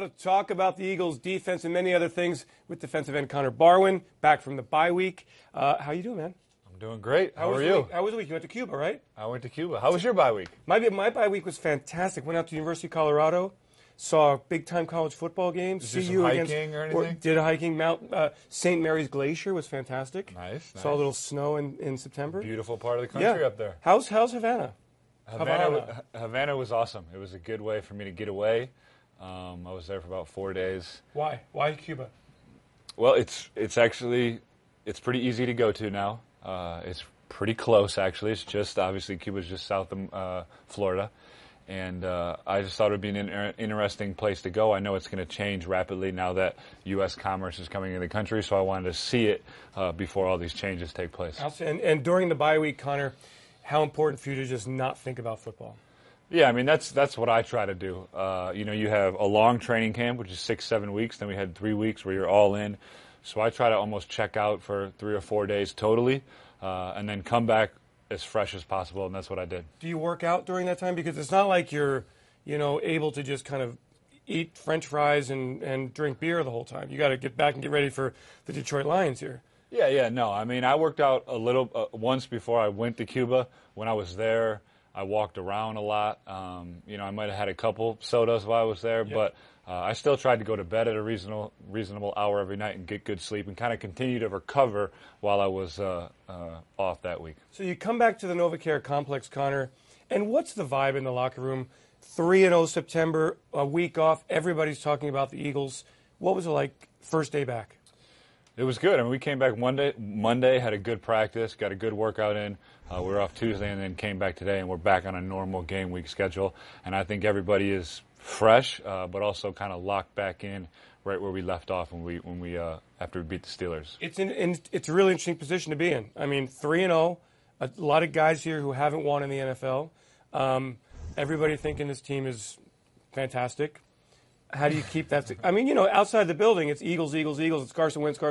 to talk about the Eagles' defense and many other things with defensive end Connor Barwin, back from the bye week. How you doing, man? I'm doing great. How are you? How was the week? You went to Cuba, right? I went to Cuba. How was your bye week? My bye week was fantastic. Went out to University of Colorado, saw big-time college football games. Did you do some hiking or anything? Did a hiking. Mount St. Mary's Glacier was fantastic. Nice. Saw a little snow in September. Beautiful part of the country up there. How's Havana? Havana was awesome. It was a good way for me to get away. I was there for about 4 days. Why? Why Cuba? Well, it's pretty easy to go to now. It's pretty close, actually. It's just, obviously, Cuba's just south of Florida. And I just thought it would be an interesting place to go. I know it's going to change rapidly now that U.S. commerce is coming into the country, so I wanted to see it before all these changes take place. And during the bye week, Connor, how important for you to just not think about football? Yeah, I mean, that's what I try to do. You have a long training camp, which is 6-7 weeks. Then we had 3 weeks where you're all in. So I try to almost check out for 3 or 4 days totally, and then come back as fresh as possible, and that's what I did. Do you work out during that time? Because it's not like you're, able to just kind of eat French fries and drink beer the whole time. You got to get back and get ready for the Detroit Lions here. Yeah, no. I mean, I worked out a little once before I went to Cuba. When I was there, I walked around a lot. I might have had a couple sodas while I was there, but I still tried to go to bed at a reasonable hour every night and get good sleep and kind of continue to recover while I was off that week. So you come back to the NovaCare complex, Connor, and what's the vibe in the locker room? 3-0 September, a week off. Everybody's talking about the Eagles. What was it like first day back? It was good. I mean, we came back Monday, had a good practice, got a good workout in. We were off Tuesday and then came back today, and we're back on a normal game week schedule. And I think everybody is fresh, but also kind of locked back in right where we left off when we after we beat the Steelers. It's a really interesting position to be in. I mean, 3-0, a lot of guys here who haven't won in the NFL. Everybody thinking this team is fantastic. How do you keep that? I mean, outside the building, it's Eagles. It's Carson Wentz.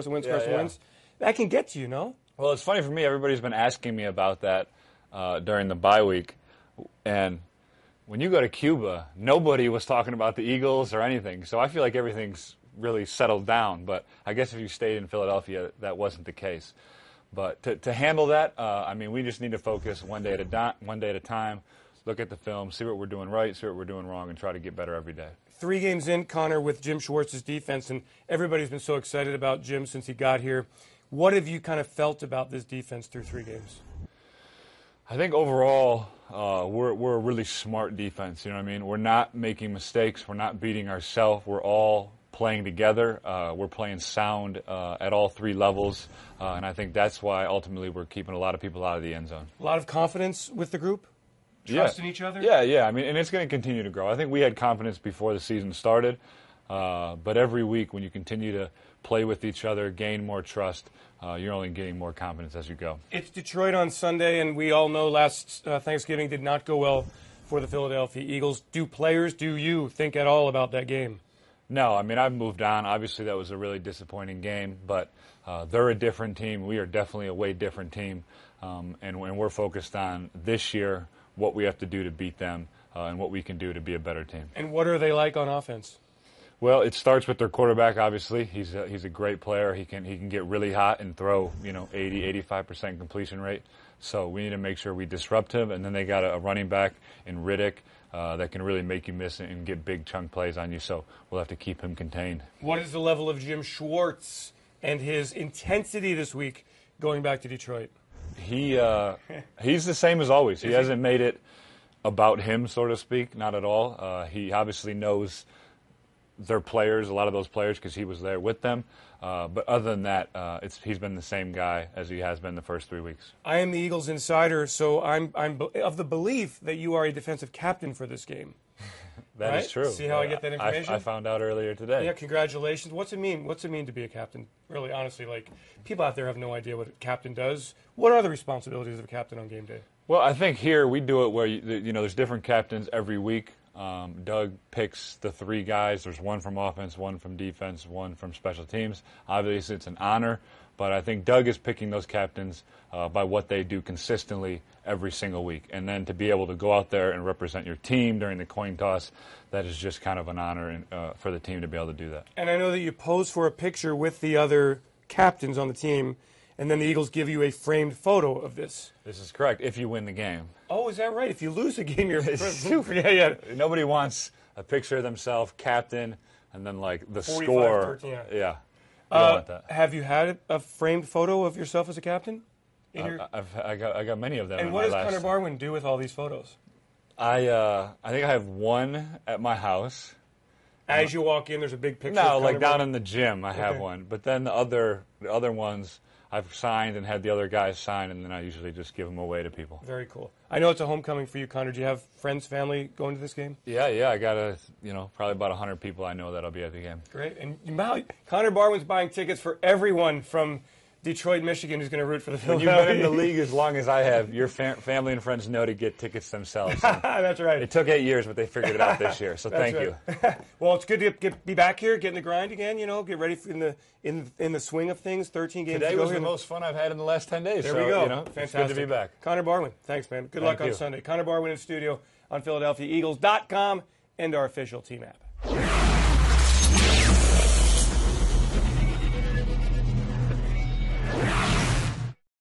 That can get you, no? Well, it's funny for me. Everybody's been asking me about that during the bye week. And when you go to Cuba, nobody was talking about the Eagles or anything. So I feel like everything's really settled down. But I guess if you stayed in Philadelphia, that wasn't the case. But to handle that, we just need to focus one day at a time, look at the film, see what we're doing right, see what we're doing wrong, and try to get better every day. 3 games in, Connor, with Jim Schwartz's defense, and everybody's been so excited about Jim since he got here. What have you kind of felt about this defense through 3 games? I think overall we're a really smart defense. You know what I mean? We're not making mistakes. We're not beating ourselves. We're all playing together. We're playing sound at all 3 levels, and I think that's why ultimately we're keeping a lot of people out of the end zone. A lot of confidence with the group? Trust in each other? Yeah. I mean, and it's going to continue to grow. I think we had confidence before the season started, but every week when you continue to play with each other, gain more trust, you're only getting more confidence as you go. It's Detroit on Sunday, and we all know last Thanksgiving did not go well for the Philadelphia Eagles. Do you think at all about that game? No, I mean, I've moved on. Obviously, that was a really disappointing game, but they're a different team. We are definitely a way different team, and we're focused on this year what we have to do to beat them and what we can do to be a better team. And what are they like on offense? Well, it starts with their quarterback, obviously. He's a great player. He can get really hot and throw, 80-85% completion rate. So we need to make sure we disrupt him. And then they got a running back in Riddick that can really make you miss and get big chunk plays on you. So we'll have to keep him contained. What is the level of Jim Schwartz and his intensity this week going back to Detroit? He's the same as always. He hasn't made it about him, so to speak, not at all. He obviously knows their players, a lot of those players, because he was there with them. But other than that, he's been the same guy as he has been the first 3 weeks. I am the Eagles insider, so I'm of the belief that you are a defensive captain for this game. That is true. See how I get that information? I found out earlier today. Yeah, congratulations. What's it mean? What's it mean to be a captain? Really, honestly, people out there have no idea what a captain does. What are the responsibilities of a captain on game day? Well, I think here we do it where there's different captains every week. Doug picks the 3 guys. There's one from offense, one from defense, one from special teams. Obviously, it's an honor, But I think Doug is picking those captains by what they do consistently every single week. And then to be able to go out there and represent your team during the coin toss, that is just kind of an honor for the team to be able to do that. And I know that you pose for a picture with the other captains on the team, and then the Eagles give you a framed photo of this. This is correct, if you win the game. Oh, is that right? If you lose a game, you're super. Yeah. Nobody wants a picture of themselves, captain, and then like the 45, score. 13, yeah. Yeah. You don't want that. Have you had a framed photo of yourself as a captain? I got many of them. And in what my does last... Connor Barwin do with all these photos? I think I have one at my house. As you walk in, there's a big picture. No, of like Connor down Barwin? in the gym, I have one. But then the other ones I've signed and had the other guys sign, and then I usually just give them away to people. Very cool. I know it's a homecoming for you, Connor. Do you have friends, family going to this game? Yeah. I got probably about 100 people I know that'll be at the game. Great. And Connor Barwin's buying tickets for everyone from Detroit, Michigan, who's going to root for the When Philadelphia. you've been in the league as long as I have, your family and friends know to get tickets themselves. That's right. It took 8 years, but they figured it out this year. So thank you. Well, it's good to be back here, get in the grind again. Get ready for in the swing of things. 13 games Today to go was here. the most fun I've had in the last 10 days. There so, we go. Fantastic. It's Fantastic. good to be back. Connor Barwin, thanks, man. Good luck Thank on you. Sunday. Connor Barwin in studio on PhiladelphiaEagles.com and our official team app.